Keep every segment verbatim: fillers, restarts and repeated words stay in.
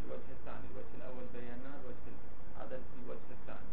الوجه الثاني. الوجه الأول بيناه، الوجه هذا الوجه الثاني.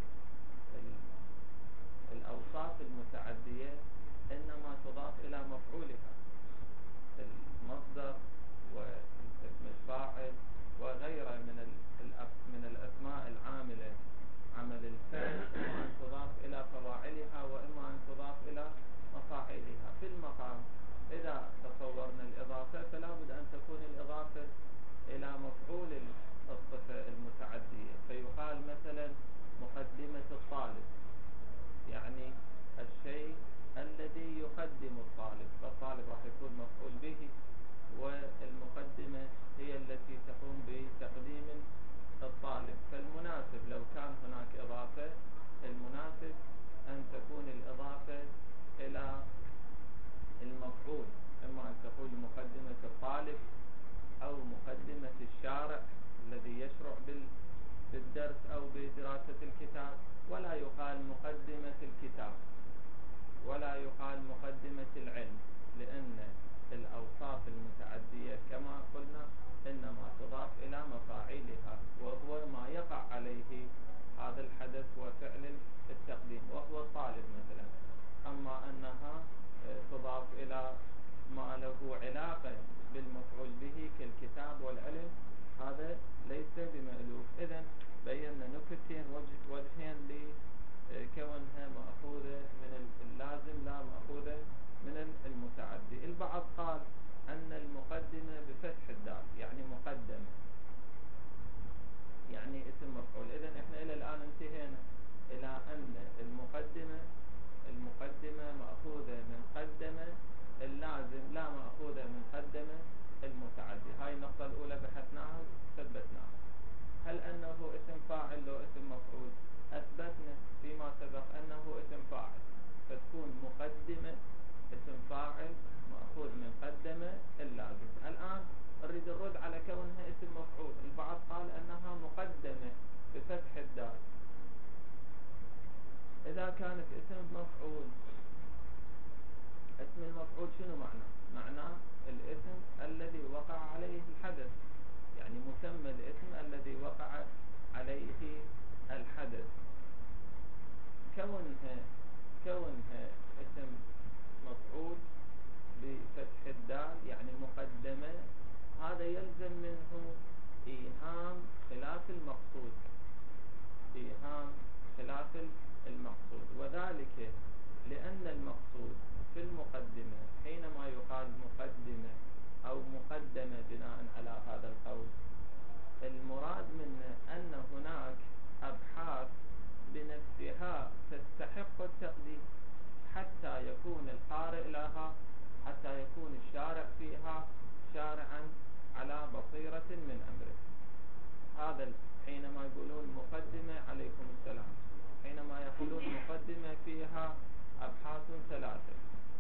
الأوصاف المتعدية إنما تضاف إلى مفعولها، المصدر واسم الفاعل وغيره من من الأسماء العاملة عمل الفعل، إما أن تضاف إلى فواعلها وإما أن تضاف إلى مفاعلها. في المقام إذا تصورنا الإضافة فلا بد أن تكون الإضافة إلى مفعول الصفة المتعدية، فيقال مثلا مقدمة الطالب، يعني الشيء الذي يقدم الطالب، فالطالب راح يكون مفعول به، والمقدمة هي التي تقوم بتقديم الطالب. فالمناسب لو كان هناك إضافة، المناسب أن تكون الإضافة إلى المفعول، إما أن تقول مقدمة الطالب أو مقدمة الشارع الذي يشرع بالدرس أو بدراسة الكتاب، ولا يقال مقدمة الكتاب ولا يقال مقدمة العلم، لأن الأوصاف المتعدية كما قلنا إنما تضاف إلى مفاعيلها، وهو ما يقع عليه هذا الحدث وفعل التقديم وهو الطالب مثلا. أما أنها تضاف إلى ما له علاقة بالمفعول به كالكتاب والعلم، هذا ليس بمألوف. إذن بينا نكتين، وجه وجهين لكونها مأخوذة من اللازم لا مأخوذة من المتعدي. البعض قال أن المقدمة بفتح الدال يعني مقدمة، يعني اسم مفعول. إذن إحنا إلى الآن انتهينا إلى أن المقدمة المقدمة مأخوذة من قدمة، اللازم لا مأخوذة من قدمة المتعدي. هاي النقطة الأولى بحثناها ثبتناها. هل أنه اسم فاعل لو اسم مفعول؟ أثبتنا فيما سبق أنه اسم فاعل، فتكون مقدمة اسم فاعل مأخوذ من قدمة اللازم. الآن نريد الرد على كونها اسم مفعول. البعض قال أنها مقدمة بفتح الدال. إذا كانت اسم مفعول، اسم المفعول شنو معناه؟ معناه الاسم الذي وقع عليه الحدث، يعني مسمى الاسم الذي وقع عليه الحدث. كونها كونها اسم مفعول بفتح الدال يعني مقدمة، هذا يلزم منه إيهام خلاف المقصود، إيهام خلاف المقصود، وذلك لأن المقصود في المقدمة حينما يقال مقدمة أو مقدمة بناء على هذا القول، المراد منه أن هناك أبحاث بنفسها تستحق التقديم حتى يكون القارئ لها، حتى يكون الشارع فيها شارعا على بصيرة من أمره. هذا حينما يقولون مقدمة، عليكم السلام، حينما يقولون مقدمة فيها أبحاث ثلاثة.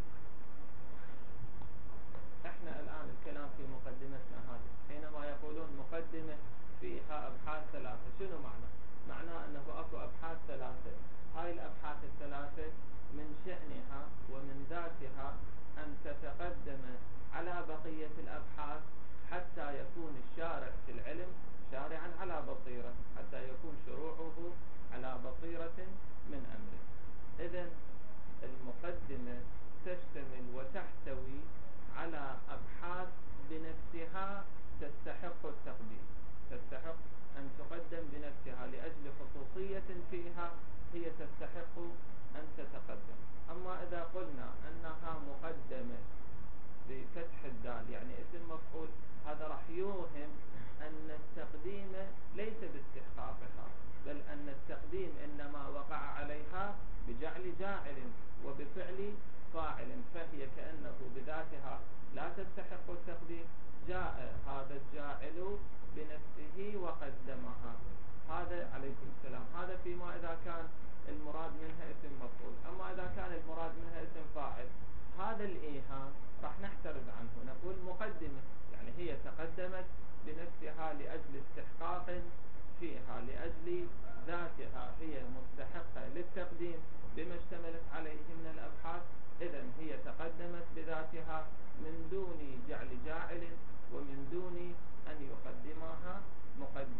احنا الآن الكلام في مقدمتنا هذه، حينما يقولون مقدمة فيها أبحاث ثلاثة، شنو معنى؟ معناه أنه أكو أبحاث ثلاثة. هاي الأبحاث الثلاثة من شأنها ومن ذاتها أن تتقدم على بقية الأبحاث حتى يكون الشارع في العلم شارعا على بصيرة، حتى يكون شروعه على بصيرة من أمره. إذن المقدمة تشتمل وتحتوي على أبحاث بنفسها تستحق التقديم، تستحق أن تقدم بنفسها لأجل خصوصية فيها، هي تستحق أن تتقدم. أما إذا قلنا أنها مقدمة بفتح الدال يعني اسم مفعول، هذا راح يوهم أن التقديم ليس باستحقاقها، بل أن التقديم إنما وقع عليها بجعل جاعل وبفعل فاعل، فهي كأنه بذاتها لا تستحق التقديم، جاء هذا الجاعل بنفسه وقدمها. هذا عليكم السلام، هذا فيما إذا كان المراد منها اسم مفعول. أما إذا كان المراد منها اسم فاعل، هذا الإيهام راح نحترز عنه، نقول مقدمة يعني هي تقدمت بنفسها لأجل استحقاق فيها، لأجل ذاتها هي مستحقة للتقديم بما اشتملت عليه من الأبحاث. إذن هي تقدمت بذاتها من دون جعل جاعل ومن دون أن يقدمها مقدم.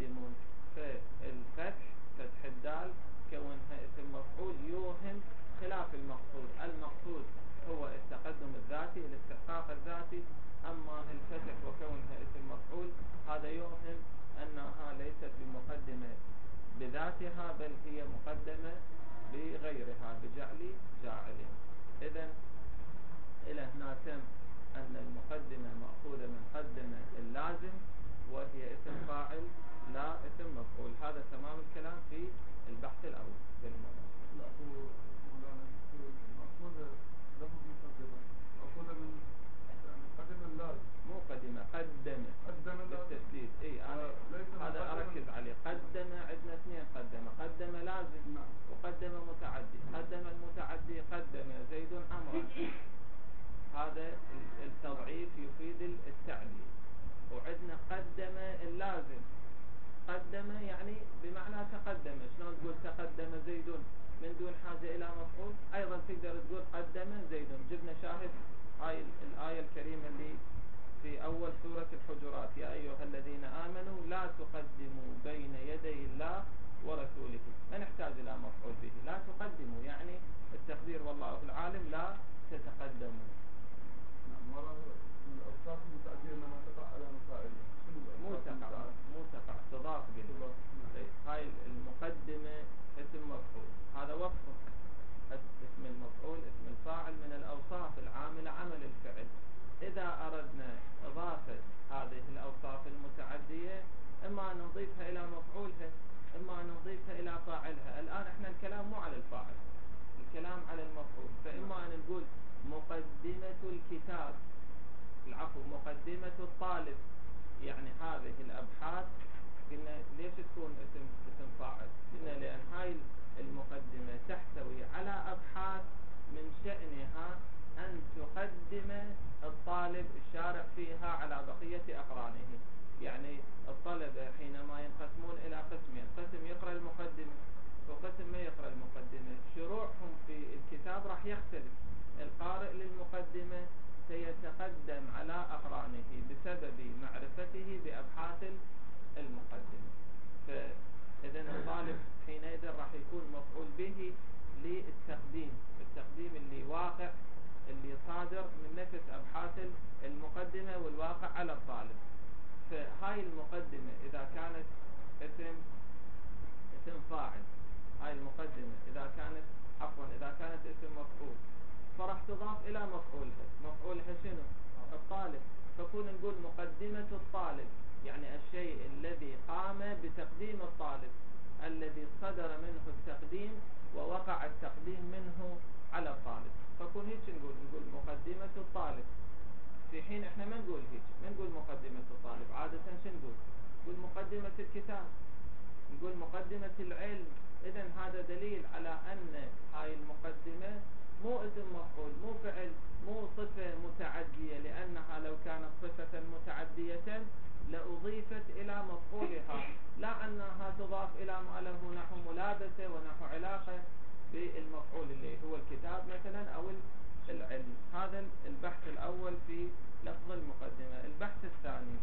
ذاتها، بل هي مقدمة بغيرها بجعل جاعل. إذن إلى هنا تم أن المقدمة مأخوذة من قدمة اللازم، وهي اسم فاعل لا اسم مفعول. هذا تمام الكلام في البحث الأول بالموضوع. لا هو مولانا مأخوذة لفظ مقدمة مأخوذة من قدم اللازم، مو قدمة، قدم قدم بالتشديد. اي انا هذا اركز عليه. قدم عندنا اثنين قدم، قدم لازم نعم. وقدم متعدي. قدم المتعدي قدم زيد عمرا، هذا التضعيف يفيد التعديل. وعندنا قدم اللازم، قدم يعني بمعنى تقدم. شلون تقول تقدم زيد من دون حاجة إلى مفعول؟ أيضا تقدر تقول قدم زيد. جبنا شاهد هاي الآية الكريمة اللي في أول سورة الحجرات: يا أيها الذين آمنوا لا تقدموا بين يدي الله ورسوله. ما نحتاج إلى مفعول به. لا تقدموا يعني التقدير والله العالم لا تتقدموا. نعم. وراء الأوصاف المتعدية إنما تقع على مفاعلها. مو تقع مو تقع تضاف قلنا. هاي المقدمة اسم مفعول، هذا وصف اسم المفعول اسم الفاعل من الأوصاف العاملة عمل الفعل. إذا أردنا إضافة هذه الأوصاف المتعدية، إما أن نضيفها إلى مفعولها، إما أن نضيفها إلى فاعلها. الآن إحنا الكلام مو على الفاعل، الكلام على المفعول. فإما أن نقول مقدمة الكتاب، العفو مقدمة الطالب، يعني هذه الأبحاث. قلنا ليش تكون اسم اسم فاعل؟ قلنا لأن هاي المقدمة تحتوي على أبحاث من شأنها أن تقدم الطالب الشارع فيها على بقية أقرانه. يعني الطلبة حينما ينقسمون إلى قسمين، قسم يقرأ المقدمة وقسم ما يقرأ المقدمة، شروعهم في الكتاب راح يختلف. القارئ للمقدمة سيتقدم على أقرانه بسبب معرفته بأبحاث المقدمة. فإذا الطالب حينئذ راح يكون مفعول به للتقديم، التقديم اللي واقع، اللي صادر من نفس أبحاث المقدمة والواقع على الطالب. فهاي المقدمة إذا كانت اسم اسم فاعل، هاي المقدمة إذا كانت عفوا إذا كانت اسم مفعول، فراح تضاف إلى مفعولها. مفعولها شنو؟ الطالب. فكون نقول مقدمة الطالب، يعني الشيء الذي قام بتقديم الطالب، الذي صدر منه التقديم ووقع التقديم منه على الطالب. فكون هيك نقول نقول مقدمة الطالب، في حين احنا ما نقول هيك، ما نقول مقدمة الطالب. عادة شو نقول؟ نقول مقدمة الكتاب، نقول مقدمة العلم. إذن هذا دليل على أن هاي المقدمة مو اسم مفعول، مو فعل، مو صفة متعدية، لأنها لو كانت صفة متعدية لأضيفت إلى مفعولها، لا أنها تضاف إلى ما له نحو ملابسة ونحو علاقة بالمفعول اللي هو الكتاب مثلا أو العلم. هذا البحث الأول في لفظ المقدمة. البحث الثاني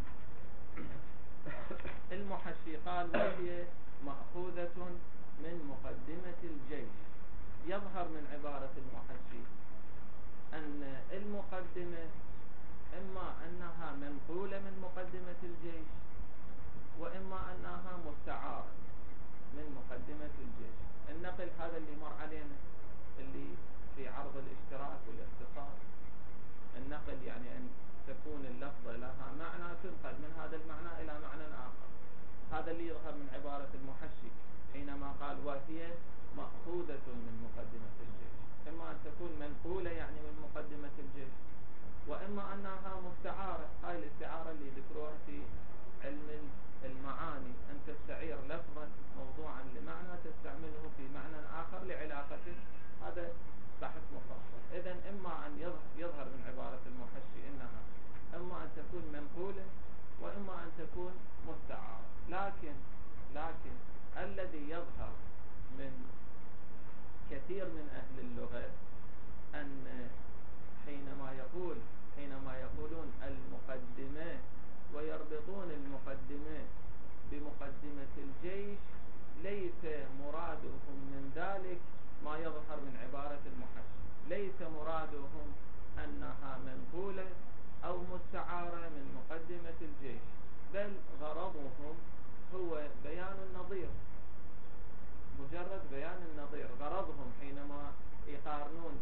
المحشي قال: وهي مأخوذة من مقدمة الجيش. يظهر من عبارة المحشي أن المقدمة إما أنها منقولة من مقدمة الجيش، وإما أنها مستعارة من مقدمة الجيش. النقل هذا اللي مر علينا اللي في عرض الاشتراك والاختصار، النقل يعني أن تكون اللفظة لها معنى تنقل من هذا المعنى إلى معنى آخر. هذا اللي يظهر من عبارة المحشي حينما قال: وهي مأخوذة من مقدمة الجيش. إما أن تكون منقولة يعني من مقدمة الجيش، وإما أنها مستعارة. هاي الاستعارة اللي ذكروها في علم المعاني، أن تستعير لفظا موضوعا لمعنى تستعمله في معنى آخر لعلاقته. هذا بحث مفصل. إذن إما أن يظهر من عبارة المحشي إنها إما أن تكون منقولة وإما أن تكون مستعارة. لكن لكن الذي يظهر من كثير من أهل اللغة أن حينما يقول حينما يقولون المقدمة ويربطون المقدمة بمقدمة الجيش، ليس مرادهم من ذلك ما يظهر من عبارة المحشي. ليس مرادهم أنها منقولة أو مستعارة من مقدمة الجيش، بل غرضهم هو بيان النظير.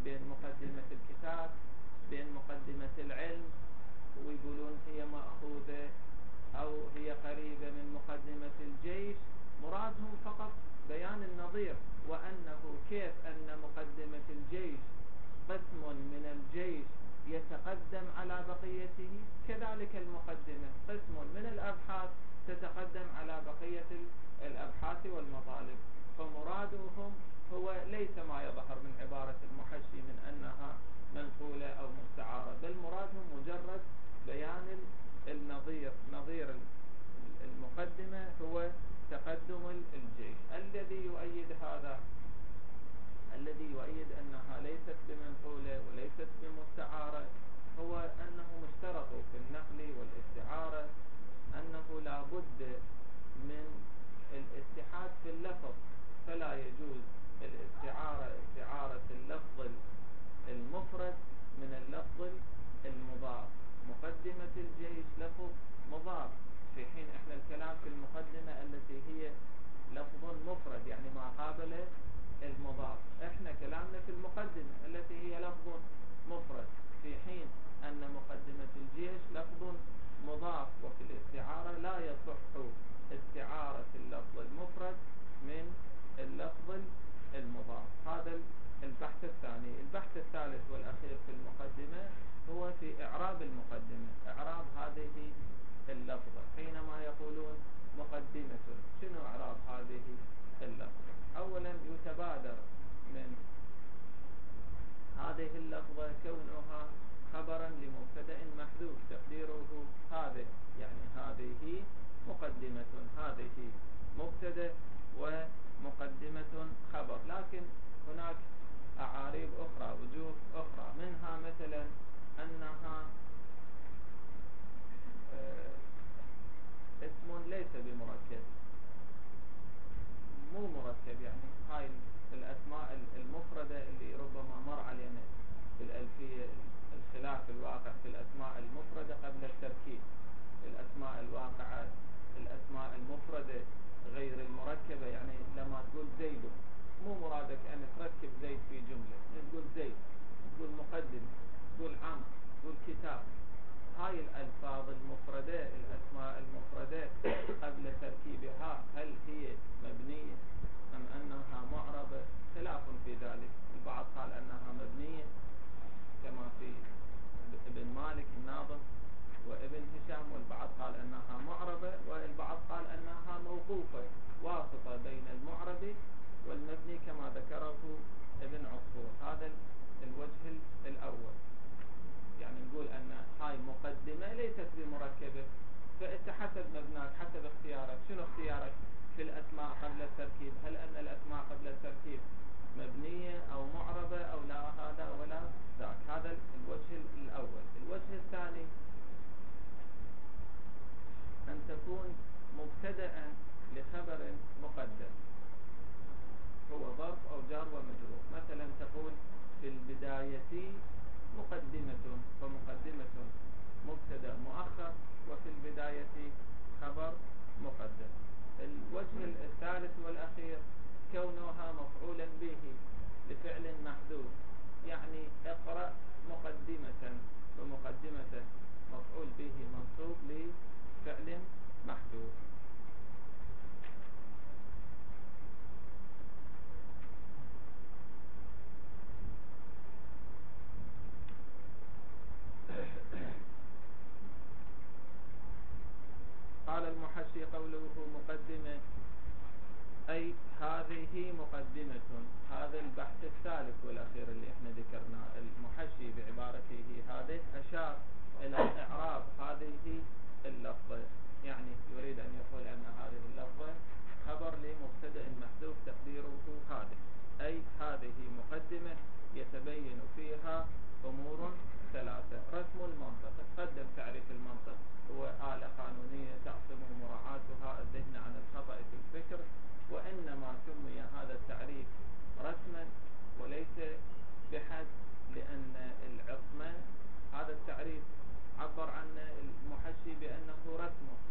بين مقدمة الكتاب بين مقدمة العلم، ويقولون هي مأخوذة أو هي قريبة من مقدمة الجيش. مرادهم فقط بيان النظير، وأنه كيف أن مقدمة الجيش قسم من الجيش يتقدم على بقيته، كذلك المقدمة قسم من الأبحاث تتقدم على بقية الأبحاث والمطالب. فمرادهم هو ليس ما يظهر من عبارة المحشي من أنها منقولة أو مستعارة، بل مرادهم مجرد بيان النظير. نظير المقدمة هو تقدم الجيش. الذي يؤيد هذا، الذي يؤيد أنها ليست بمنقولة وليست بمستعارة، هو أنهم اشترطوا في النقل والاستعارة أنه لا بد من الاتحاد في اللفظ، فلا يجوز الاستعارة استعارة اللفظ المفرد من اللفظ المضاف. مقدمة الجيش لفظ مضاف، في حين احنا الكلام في المقدمة التي هي لفظ مفرد يعني ما قابل المضاف. احنا كلامنا في المقدمة التي هي لفظ مفرد، في حين ان مقدمة الجيش لفظ مضاف. وفي الاستعارة لا يصح استعارة اللفظ المفرد من اللفظ المضاف. هذا البحث الثاني. البحث الثالث والأخير في المقدمة هو في إعراب المقدمة، إعراب هذه اللفظة. حينما يقولون مقدمة، شنو إعراب هذه اللفظة؟ أولا يتبادر من هذه اللفظة كونها خبرا لمبتدأ محذوف تقديره هذه، يعني هذه مقدمة، هذه مبتدأ ومقدمة خبر. لكن هناك أعاريب أخرى، وجوه أخرى، منها مثلا أنها اسم ليس بمركب، مو مركب. يعني هاي الأسماء المفردة اللي ربما مر علينا في الألفية الخلاف الواقع في الأسماء المفردة قبل التركيب. الأسماء الواقعة الأسماء المفردة غير المركبة، يعني لما تقول زيد مو مرادك أن تركب زيد في جملة، تقول زيد، تقول مقدم، تقول عم، تقول كتاب. هاي الألفاظ المفردة الأسماء المفردة قبل تركيبها هل هي مبنية أم أنها معربة؟ خلاف في ذلك. البعض قال أنها مبنية كما في ابن مالك الناظم وابن هشام، والبعض قال أنها معربة، والبعض قال أنها موقوفة واسطة بين المعرب والمبني كما ذكره ابن عصفور. هذا الوجه الأول. يعني نقول أن هاي مقدمة ليست بمركبة، فأنت حسب مبناك حسب اختيارك. شنو اختيارك في الأسماء قبل التركيب؟ هل أن الأسماء قبل التركيب مبنية أو معربة أو لا هذا ولا ذاك؟ هذا الوجه الأول. الوجه الثاني أن تكون مبتدأ لخبر مقدم، هو ظرف أو جار ومجرور. مثلا تقول في البداية مقدمة، فمقدمة مبتدأ مؤخر، وفي البداية خبر مقدم. الوجه الثالث والأخير كونها مفعولا به لفعل محذوف، يعني اقرأ مقدمة، ومقدمة مفعول به منصوب لفعل محذوف. قال المحشي قوله مقدمة أي هذه مقدمة. هذا البحث الثالث والأخير اللي احنا ذكرناه. المحشي بعبارته هذه أشار إلى إعراب هذه اللفظة، يعني يريد أن يقول أن هذه اللفظة خبر لمبتدأ محذوف تقديره هذه، أي هذه مقدمة يتبين فيها أمور ثلاثة. رسم المنطق، تقدم تعريف المنطق، هو آلة قانونية تعصم مراعاتها الذهن عن الخطأ في الفكر، وإنما سمي هذا التعريف رسما وليس بحد، لأن العصمة هذا التعريف عبر عنه المحشي بأنه رسمه،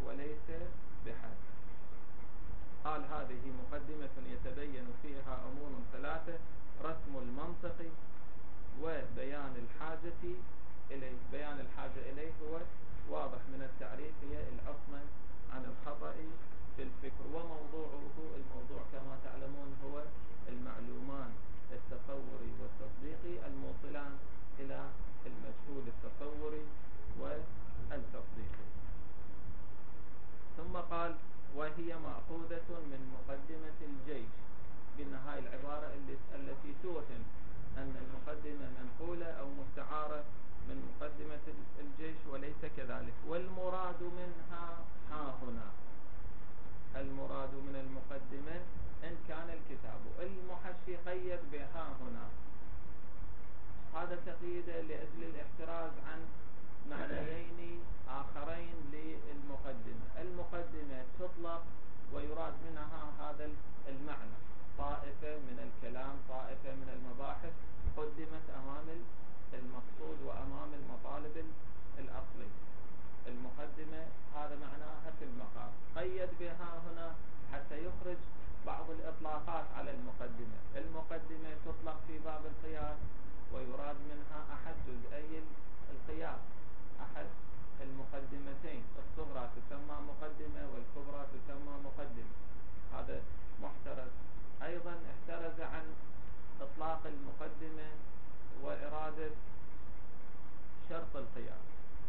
وليس بحد. قال هذه مقدمة يتبين فيها أمور ثلاثة: رسم المنطق، وبيان الحاجة إليه. بيان الحاجة إليه هو واضح من التعريف، هي العصمة عن الخطأ في الفكر. وموضوعه، الموضوع كما تعلمون هو المعلومان التصوري والتصديقي الموصلان إلى المجهول التصوري والتصديقي. ثم قال: وهي مأخوذة من مقدمة الجيش. بالنهاية العبارة التي توهم أن المقدمة منقولة أو مستعارة من مقدمة الجيش، وليس كذلك. والمراد منها ها هنا، المراد من المقدمة إن كان الكتاب. المحشي قيد بها هنا، هذا تقييد لأجل الاحتراز عن معنيين آخرين للمقدمة. المقدمة تطلق ويراد منها هذا المعنى: طائفة من الكلام، طائفة من المباحث قدمت أمام المقصود وأمام المطالب الأصلي. المقدمة هذا معناها في المقام. قيد بها هنا حتى يخرج بعض الإطلاقات على المقدمة. المقدمة تطلق في باب القياس ويراد منها أحد جزئي القياس، أحد المقدمتين. الصغرى تسمى مقدمة والكبرى تسمى مقدمة. هذا محترز. أيضا احترز عن إطلاق المقدمة وإرادة شرط القياس،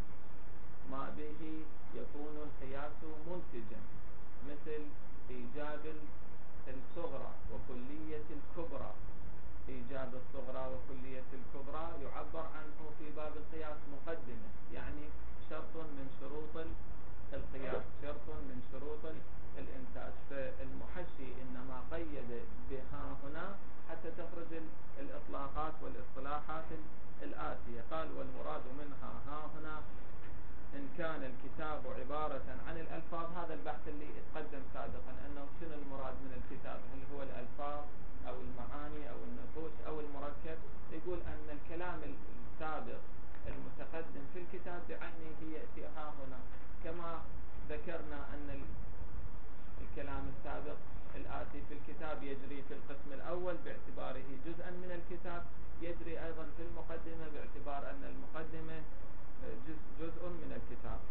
ما به يكون القياس منتجا، مثل إيجاب الصغرى وكلية الكبرى. إيجاب الصغرى وكلية الكبرى يعبر عنه في باب القياس مقدمة، يعني شرط من شروط القياس، شرط من شروط الإنتاج. فالمحشي إنما قيد بها هنا حتى تخرج الإطلاقات والاصطلاحات الآتية. قال: والمراد منها ها هنا إن كان الكتاب عبارة عن الألفاظ. هذا البحث اللي اتقدم سابقا، أنه شنو المراد من الكتاب، هل هو الألفاظ أو المعاني أو النصوص أو المركب. يقول أن الكلام السابق المتقدم في الكتاب بعينه يأتي ها هنا، كما ذكرنا أن الكلام السابق الآتي في الكتاب يجري في القسم الأول باعتباره جزءا من الكتاب، يجري أيضا في المقدمة باعتبار أن المقدمة جزء, جزء من الكتاب.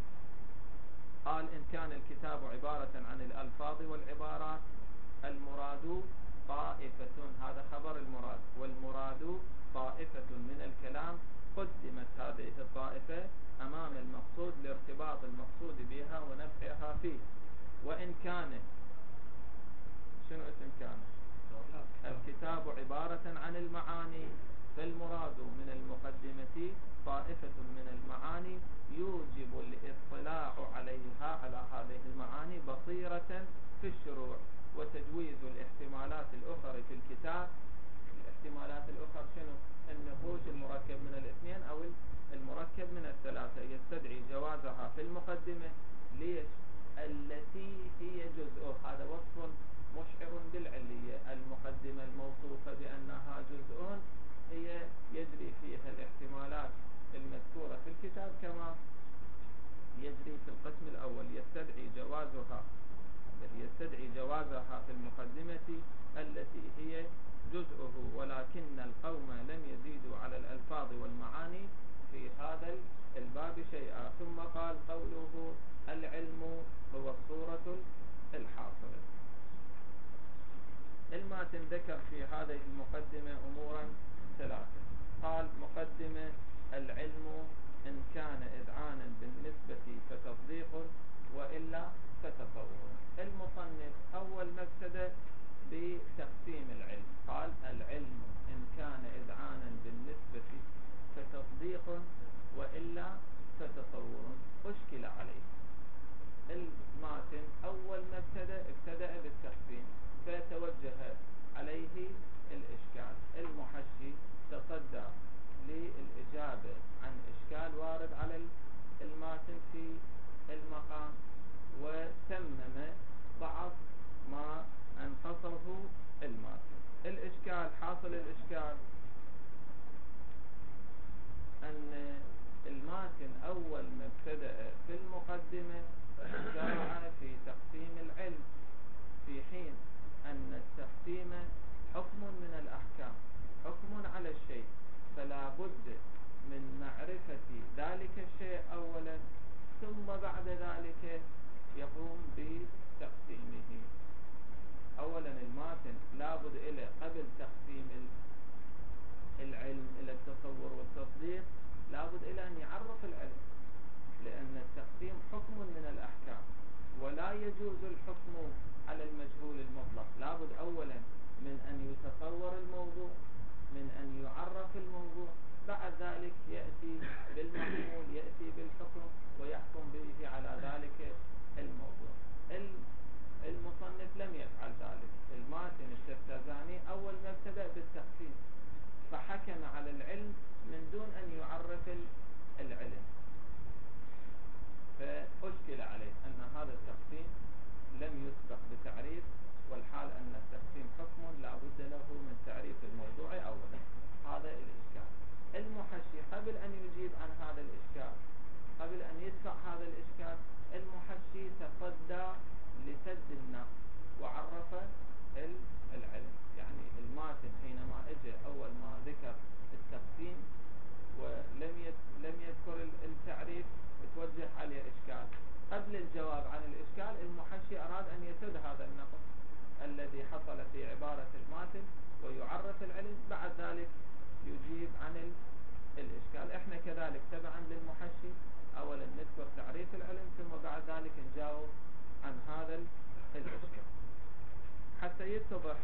قال: إن كان الكتاب عبارة عن الألفاظ والعبارات، المراد طائفة، هذا خبر المراد، والمراد طائفة من الكلام قدمت هذه الطائفة أمام المقصود لارتباط المقصود بها ونفعها فيه. وإن كان، شنو اسم كان؟ الكتاب عبارة عن المعاني، فالمراد من المقدمة طائفة من المعاني يوجب الاطلاع عليها، على هذه المعاني، بصيرة في الشروع وتجويز الاحتمالات الأخرى في الكتاب. الاحتمالات الأخرى شنو؟ النقوش المركب من الاثنين أو المركب من الثلاثة، يستدعي جوازها في المقدمة. ليش؟ التي هي جزء، هذا وصف مشعر بالعلية. المقدمة الموصوفة بأنها جزء هي يجري فيها الاحتمالات المذكورة في الكتاب كما يجري في القسم الأول. يستدعي جوازها يستدعي جوازها في المقدمة التي هي جزءه، ولكن القوم لم يزيدوا على الألفاظ والمعاني في هذا الباب شيئا. ثم قال: قوله العلم هو الصورة الحاصلة. الماتن ذكر في هذه المقدمة أمورا ثلاثة. قال: مقدمة: العلم إن كان إذعانا بالنسبة فتصديق، وإلا فتصور. المصنف أول ما ابتدأ بتقسيم العلم، قال: العلم إن كان إذعانا بالنسبة فتصديق، وإلا فتصور. أشكل عليه الماتن أول ما ابتدأ ابتدأ بالتقسيم، فتوجه عليه الإشكال. المحشي تصدى للإجابة عن إشكال وارد على الماتن في المقام، وتمم بعض ما أنقصه الماتن. الإشكال، حاصل الإشكال أن الماتن أول ما ابتدأ في المقدمة ثم بعد ذلك يقوم بتقسيمه. أولا الماتن لابد إلى قبل تقسيم العلم إلى التصور والتصديق لابد إلى أن يعرف العلم، لأن التقسيم حكم من الأحكام، ولا يجوز الحكم على المجهول المطلق. لابد أولا من أن يتصور الموضوع، من أن يعرف الموضوع، بعد ذلك يأتي بالمحمول، يأتي بالحكم ويحكم به على ذلك الموضوع. المصنف لم يفعل ذلك. الماتن الشفتازاني أول ما ابتدأ بالتقسيم فحكم على العلم من دون أن يعرف العلم، فأشكل عليه أن هذا التقسيم لم يسبق بتعريف، والحال أن التقسيم حكم لا بد له من تعريف الموضوع أولا. هذا الإشكال. المحشي قبل أن يجيب عن هذا الإشكال، قبل أن يدفع هذا الإشكال، المحشي تصدى لسد النقص وعرف العلم. يعني الماتن حينما اجى أول ما ذكر التقسيم ولم لم يذكر التعريف توجه عليه إشكال. قبل الجواب عن الإشكال المحشي أراد أن يسد هذا النقص الذي حصل في عبارة الماتن ويعرف العلم، بعد ذلك يجيب عن الإشكال. احنا كذلك تبعا للمحشي أولا نذكر تعريف العلم ثم بعد ذلك نجاوب عن هذا الإشكال حتى يتضح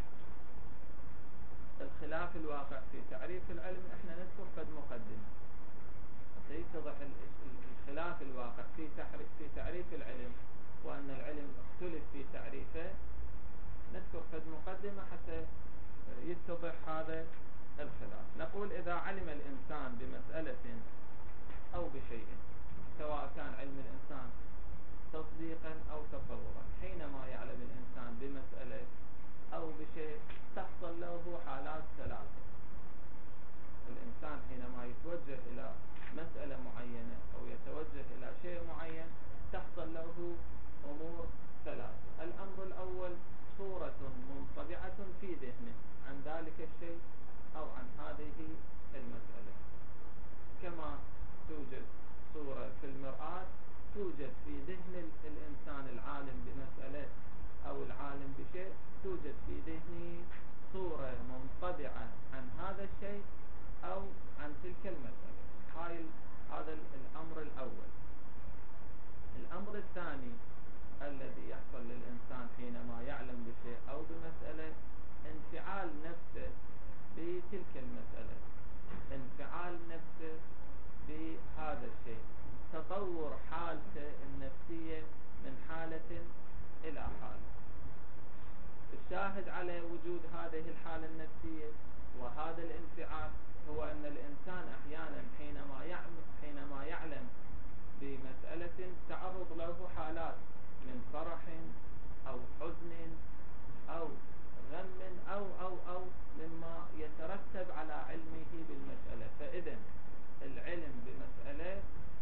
الخلاف الواقع في تعريف العلم. احنا نذكر قد مقدمة حتى يتضح الخلاف الواقع في في تعريف العلم، وأن العلم اختلف في تعريفه. نذكر قد مقدمة حتى يتضح هذا الخلاف. نقول إذا علم الإنسان بمسألة أو بشيء، سواء كان علم الإنسان تصديقا أو تصورا، حينما يعلم الإنسان بمسألة أو بشيء تحصل له حالات ثلاثة. الإنسان حينما يتوجه إلى مسألة معينة أو يتوجه إلى شيء معين تحصل له أمور ثلاثة. الأمر الأول صورة منطبعة في ذهنه عن ذلك الشيء أو عن هذه المسألة، كما توجد صورة في المرآة توجد في ذهن الإنسان العالم بمسألة أو العالم بشيء، توجد في ذهنه صورة منطبعة عن هذا الشيء أو عن تلك المسألة. هاي هذا الأمر الأول. الأمر الثاني الذي يحصل للإنسان حينما يعلم بشيء أو بمسألة انفعال نفسه بتلك المسألة، انفعال نفسه بهذا الشيء، تطور حالته النفسية من حالة إلى حالة. الشاهد على وجود هذه الحالة النفسية وهذا الانفعال هو أن الإنسان أحيانا حينما يعلم حينما يعلم بمسألة تعرض له حالات من فرح أو حزن أو غم أو أو أو مما يترتب على علمه بالمسألة. فإذا العلم بمسألة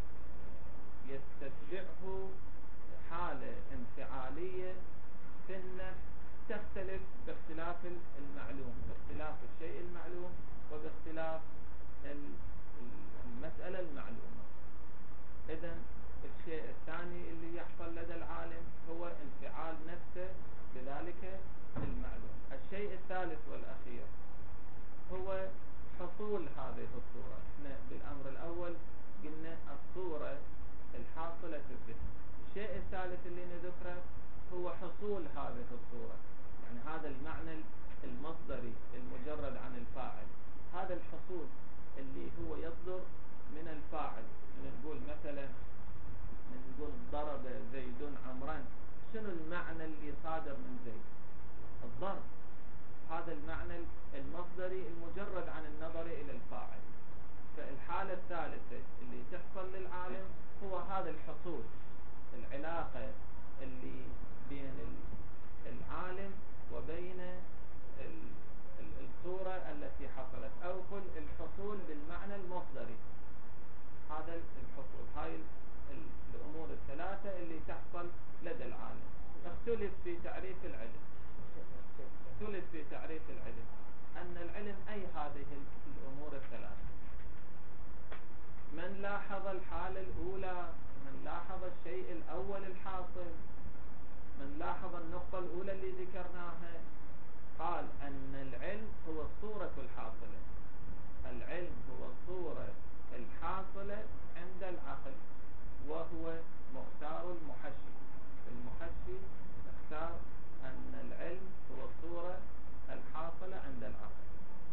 يستتبعه حالة انفعالية في النفس تختلف باختلاف المعلوم، باختلاف الشيء المعلوم وباختلاف المسألة المعلومة. إذن الشيء الثاني اللي يحصل لدى العالم هو انفعال نفسه بذلك المعلوم. الشيء الثالث والأخير هو حصول هذه الصورة. احنا بالأمر الأول قلنا الصورة الحاصلة في الذهن. الشيء الثالث اللي نذكره هو حصول هذه الصورة، يعني هذا المعنى المصدري المجرد عن الفاعل، هذا الحصول اللي هو يصدر من الفاعل. من نقول مثلا من نقول ضرب زيد عمرا، شنو المعنى اللي صادر من زيد؟ الضرب. هذا المعنى المصدري المجرد عن النظر إلى الفاعل. فالحالة الثالثة اللي تحصل للعالم هو هذا الحصول، العلاقة اللي بين العالم وبين الصورة التي حصلت، أو قل الحصول بالمعنى المصدري. هذا الحصول، هاي الأمور الثلاثة اللي تحصل لدى العالم. اختلف في تعريف العلم اختلف في تعريف العلم أن العلم أي هذه الأمور الثلاثة. من لاحظ الحالة الأولى من لاحظ الشيء الأول الحاصل، من لاحظ النقطة الأولى اللي ذكرناها، قال أن العلم هو الصورة الحاصلة. العلم هو الصورة الحاصلة عند العقل، وهو مختار المحشي. المحشي اختار أن العلم هو الصورة الحاصلة عند العقل.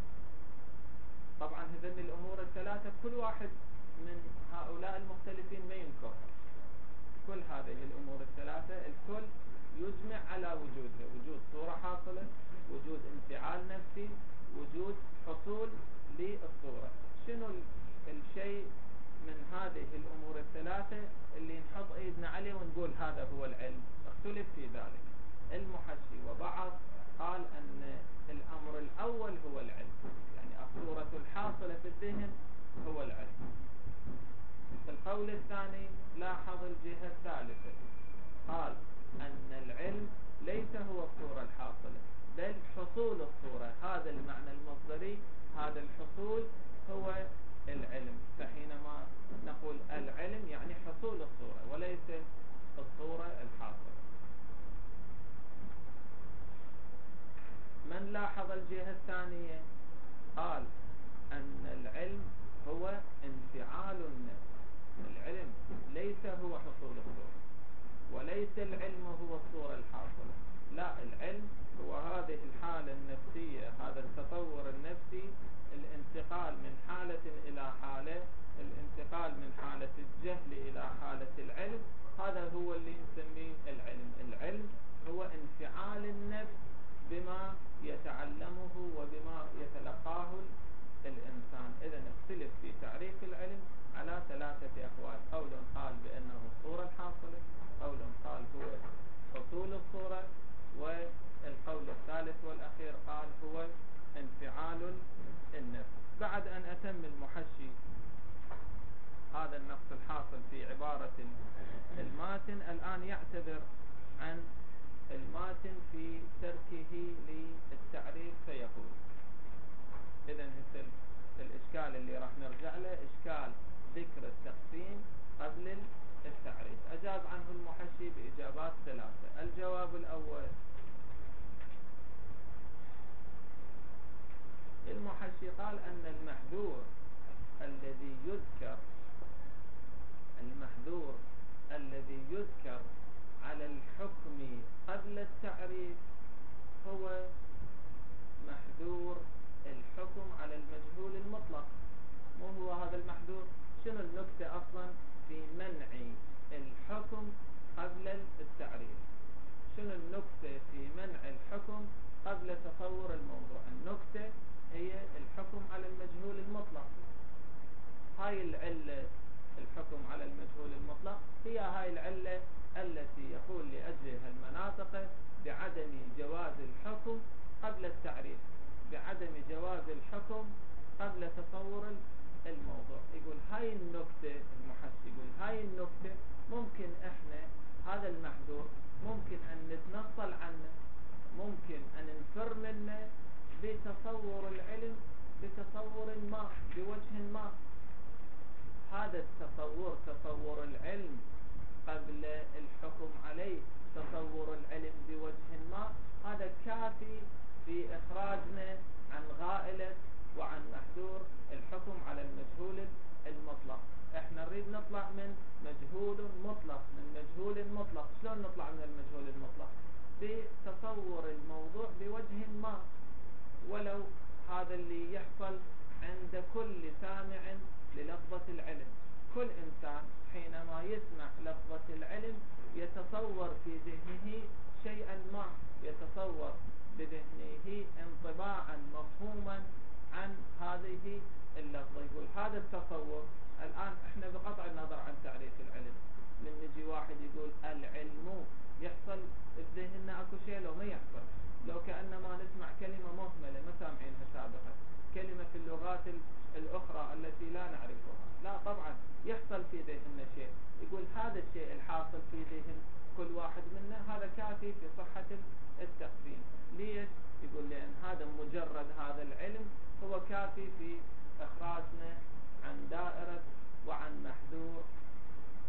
طبعا هذين الأمور الثلاثة كل واحد من هؤلاء المختلفين ما ينكرها. كل هذه الأمور الثلاثة الكل يجمع على وجودها: وجود صورة حاصلة، وجود انفعال نفسي، وجود حصول للصورة. شنو الشيء من هذه الأمور الثلاثة اللي نحط ايدنا عليه ونقول هذا هو العلم؟ اختلف في ذلك المحشي، وبعض قال أن الأمر الأول هو العلم، يعني الصورة الحاصلة في الذهن هو العلم. في القول الثاني لاحظ الجهة الثالثة، قال أن العلم ليس هو الصورة الحاصلة، بل حصول الصورة. هذا المعنى المصدري، هذا الحصول هو العلم. فحينما نقول العلم يعني حصول الصورة وليس الصورة الحاصلة. من لاحظ الجهة الثانية قال أن العلم هو انفعال النفس. العلم ليس هو حصول الصورة، وليس العلم هو الصورة الحاصلة، لا، العلم هو هذه الحالة النفسية، هذا التطور النفسي، الانتقال من حالة إلى حالة، الانتقال من حالة الجهل إلى حالة العلم. هذا هو اللي نسميه العلم. العلم هو انفعال النفس بما يتعلمه وبما يتلقاه الإنسان. إذن اختلف في تعريف العلم على ثلاثة أقوال: قول قال بأنه الصورة الحاصلة، قول قال هو حصول الصورة، والقول الثالث والأخير قال هو انفعال النفس. بعد أن أتم المحشي هذا النقص الحاصل في عبارة الماتن، الآن يعتذر عن الماتن في تركه للتعريف، فيقول: إذن الإشكال اللي راح نرجع له إشكال ذكر التقسيم قبل التعريف. أجاب عنه المحشي بإجابات ثلاثة. الجواب الأول: المحشي قال أن المحذور الذي يذكر المحذور الذي يذكر على الحكم قبل التعريف هو محذور الحكم على المجهول المطلق. مو هو هذا المحذور؟ شنو النكتة أصلا في منع الحكم قبل التعريف؟ شنو النكتة في منع الحكم قبل تصور الموضوع؟ النكتة هي الحكم على المجهول المطلق. هاي العلة، الحكم على المجهول المطلق، هي هاي العلة التي يقول لأجلها المناطق بعدم جواز الحكم قبل التعريف، بعدم جواز الحكم قبل تصور الموضوع. يقول هاي النكتة، المحشي يقول هاي النكتة ممكن احنا هذا المحذور ممكن ان نتنصل عنه، ممكن ان نفر منه بتصور العلم بتصور ما، بوجه ما. هذا التصور، تصور العلم قبل الحكم عليه، تصور العلم بوجه ما، هذا كافي في إخراجنا عن غائلة وعن محذور الحكم على المجهول المطلق. احنا نريد نطلع من مجهول مطلق، من مجهول مطلق. شلون نطلع من المجهول المطلق؟ بتصور الموضوع بوجه ما، ولو هذا اللي يحصل عند كل سامع للفظة العلم. كل إنسان حينما يسمع لفظة العلم يتصور في ذهنه شيئا ما، يتصور بذهنه انطباعا مفهوما عن هذه اللفظة. يقول هذا التصور. الآن احنا بقطع النظر عن تعريف العلم، من نجي واحد يقول العلم، يحصل بذهننا اكو شيء لو ما يحصل؟ لو كأنما نسمع كلمة مهملة ما سامعينها سابقا، كلمة في اللغات الأخرى التي لا نعرفها. لا طبعا يحصل في ذهننا شيء. يقول هذا الشيء الحاصل في ذهن كل واحد منا هذا كافي في صحة التقسيم. ليش؟ يقول لأن هذا مجرد هذا العلم هو كافي في إخراجنا عن دائرة وعن محذور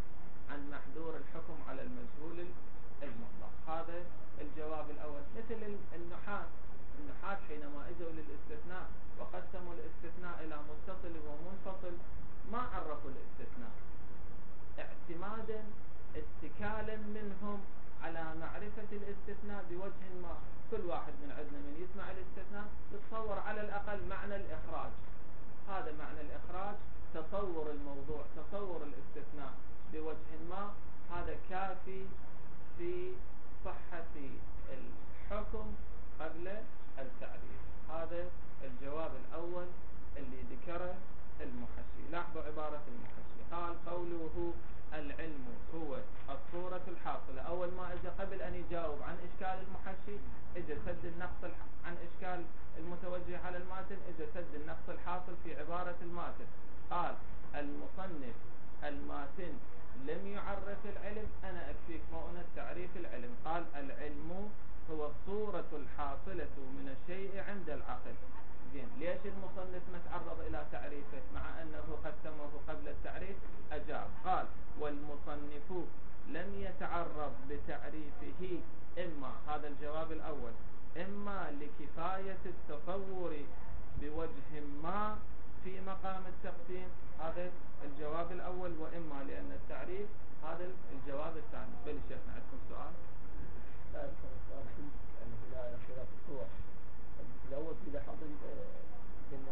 عن محذور الحكم على المجهول المطلق. هذا الجواب الأول. مثل النحاة النحاة حينما اجوا للاستثناء وقسموا الاستثناء إلى متصل ومنفصل ما عرفوا الاستثناء اعتمادا اتكالا منهم على معرفة الاستثناء بوجه ما. كل واحد من عندنا من يسمع الاستثناء يتصور على الأقل معنى الإخراج. هذا معنى الإخراج، تصور الموضوع، تصور الاستثناء بوجه ما، هذا كافي في صحة الحكم قبل التعريف. هذا الجواب الأول اللي ذكره المحشي. لاحظوا عبارة المحشي، قال قوله العلم هو الصورة الحاصلة. أول ما إجا قبل أن يجاوب عن إشكال المحشي إجا سد النقص الح... عن إشكال المتوجه على الماتن، إجا سد النقص الحاصل في عبارة الماتن. قال المصنف الماتن لم يعرف العلم. أنا أكفيك مؤنة تعريف العلم. قال العلم هو الصورة الحاصلة من الشيء عند العقل. زين، ليش المصنف ما تعرض إلى تعريفه مع أنه قسمه قبل التعريف؟ أجاب قال والمصنف لم يتعرض بتعريفه إما، هذا الجواب الأول، إما لكفاية التصور بوجه ما في مقام التقسيم، هذا الجواب الأول، وإما لأن التعريف، هذا الجواب الثاني. بل شيخنا عندكم سؤال؟ لا يذكر السؤال كل يعني في الآية خلاف الصور. الأول في لحظة كنا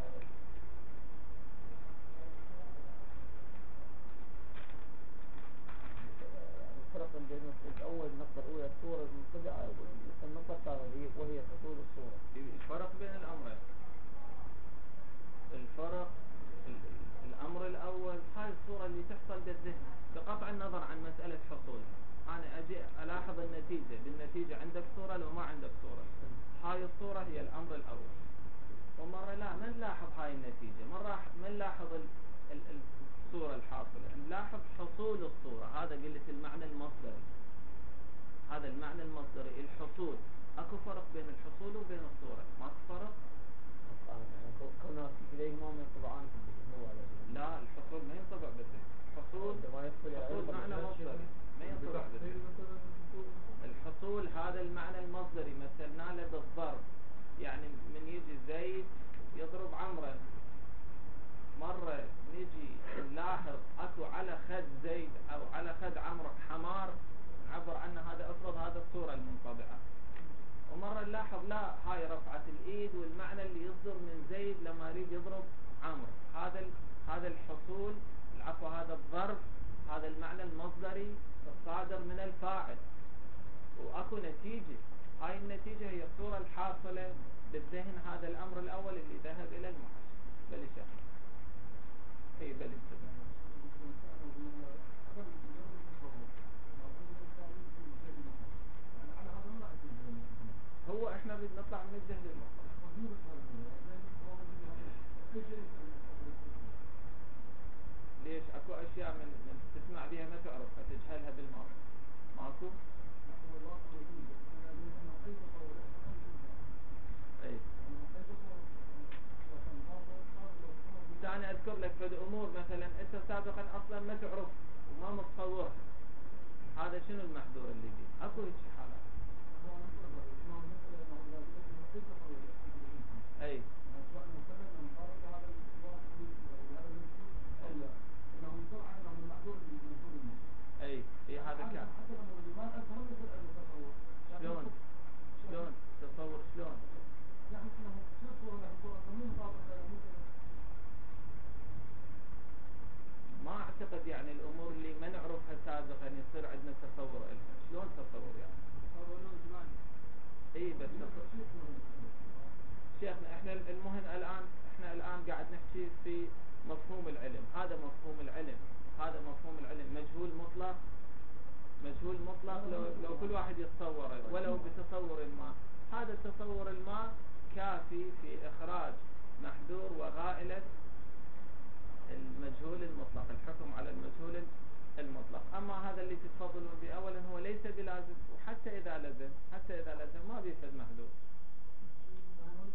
الفرق بين الأول النقطة الأولى الصورة المنطبعة والنقطة الثانية وهي حصول الصورة. الفرق بين الأمرين، الفرق الأمر الأول هاي الصورة اللي تحصل بالذهن بقطع النظر عن مسألة حصولها. أنا أجي ألاحظ النتيجة، بالنتيجة عندك صورة لو ما عندك صورة. هاي الصورة هي الأمر الأول. ومرة لا ما نلاحظ هاي النتيجة، مرة ما نلاحظ ال ال الصورة الحاصلة، نلاحظ حصول الصورة. هذا قلت المعنى المصدري، هذا المعنى المصدري الحصول. أكو فرق بين الحصول وبين الصورة؟ ما فرق؟ كنا إليه ما ينطبعان في الذهن. لا، الحصول ما ينطبع بالذهن. حصول حصول معنى مصدري ما ينطبع بالذهن. الحصول هذا المعنى المصدري مثلنا له بالضرب. يعني من يجي زيد يضرب عمرا، مرة نيجي نلاحظ أكو على خد زيد أو على خد عمرو حمار، نعبر عنه هذا أفرض هذا الصورة المنطبعة. ومرة نلاحظ لا، هاي رفعة الإيد والمعنى اللي يصدر من زيد لما يريد يضرب عمرو. هذا هذا الحصول، العفو هذا الضرب، هذا المعنى المصدري الصادر من الفاعل. وأكو نتيجة، هاي النتيجة هي الصورة الحاصلة بالذهن. هذا الأمر الأول اللي ذهب إلى المحشي. بل شيخ اي بل هو احنا نريد نطلع من الجهل المطلق. ليش؟ اكو اشياء من, من تسمع بها ما تعرفها، تجهلها بالماضي. ماكو؟ اي أنا أذكر لك في الأمور مثلا أنت سابقا أصلا ما تعرف وما متصورها، هذا شنو المحذور اللي فيه؟ أكو هيك حالات. أي أي في هذا كان شلون شلون تصور شلون ما أعتقد يعني الأمور اللي ما نعرفها سابقا يصير عندنا تصور لها. شلون تصور يعني؟ إيه بس شيخنا إحنا المهم الآن إحنا الآن قاعد نحكي في مفهوم العلم. هذا مفهوم العلم، هذا مفهوم العلم مجهول مطلق، مجهول مطلق لو, لو كل واحد يتصوره ولو بتصور ما. هذا التصور الماء كافي في إخراج محذور وغائلة المجهول المطلق، الحكم على المجهول المطلق. أما هذا اللي تتفضلون به أولا هو ليس بلازم، وحتى إذا لزم حتى إذا لزم ما بيفد محذور.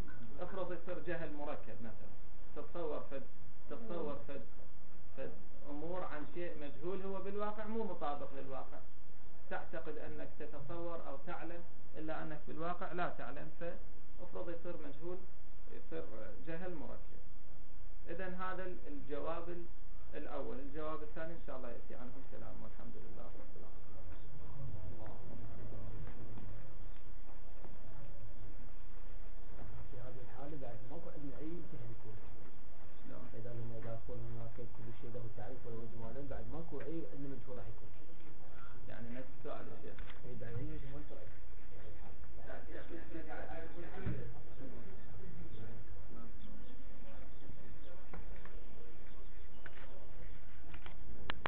افرض يصير جهل مركب مثلا، تتصور فد تتصور فد فد الأمور عن شيء مجهول هو بالواقع مو مطابق للواقع. تعتقد أنك تتصور أو تعلم إلا أنك بالواقع لا تعلم، فأفرض يصير مجهول، يصير جهل مركب. إذن هذا الجواب الأول. الجواب الثاني إن شاء الله يأتي عنه الكلام، والحمد لله رب العالمين.